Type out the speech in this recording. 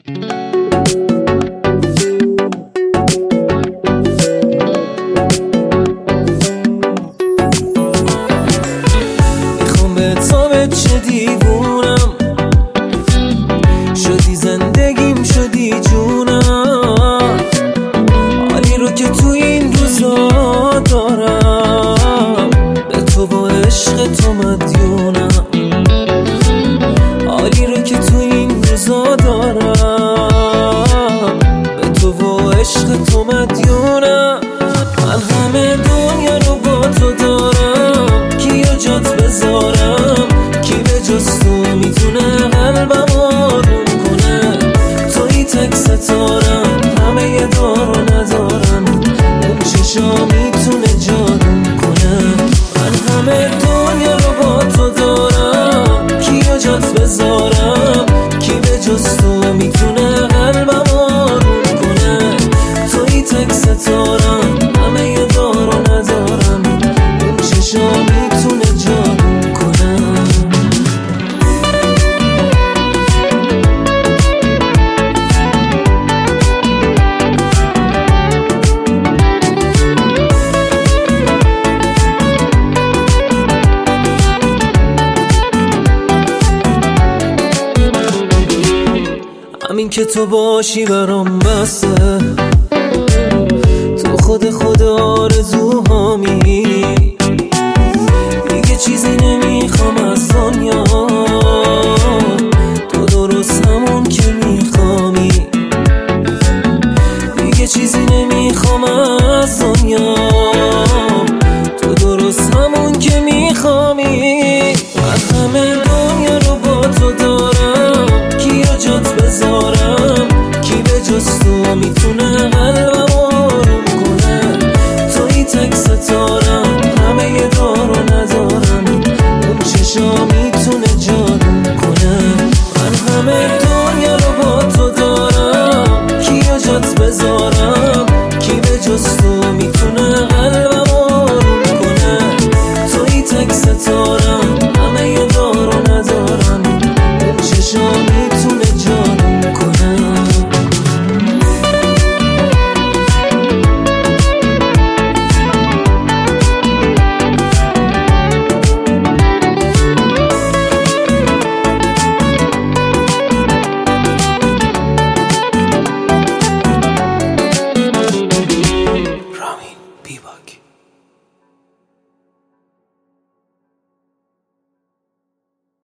میخوام به تو چه دیوونم شدی، زندگیم شدی جونم، حالی رو که تو این روزا دارم به تو و عشق تو مدیونم، حالی رو که تو این روزا دارم به تو و عشق تو مدیونم. من همه دنیا رو با تو دارم، کیو جات بذارم، کی به جز تو میتونه قلبم آروم کنه؟ توی تک ستارم، همه یه دارو ندارم، اون چشا میتونه جادو کنه. من همه دنیا رو با تو دارم، کیو جات بذارم، کی به جز تو میتونه قلبم آروم کنه؟ توی تک ستارم، همه یه دارو ندارم، اون چشا میتونه جادو کنه. همین که تو باشی برام بسه، تو خود آرزوهامی، دیگه چیزی نمیخوام از دنیا، تو درست همون که میخوامی، دیگه چیزی نمیخوام از دنیا، تو درست همون که میخوامی. من همه دنیا رو با تو دارم، کیو جات بذارم، کی به جز تو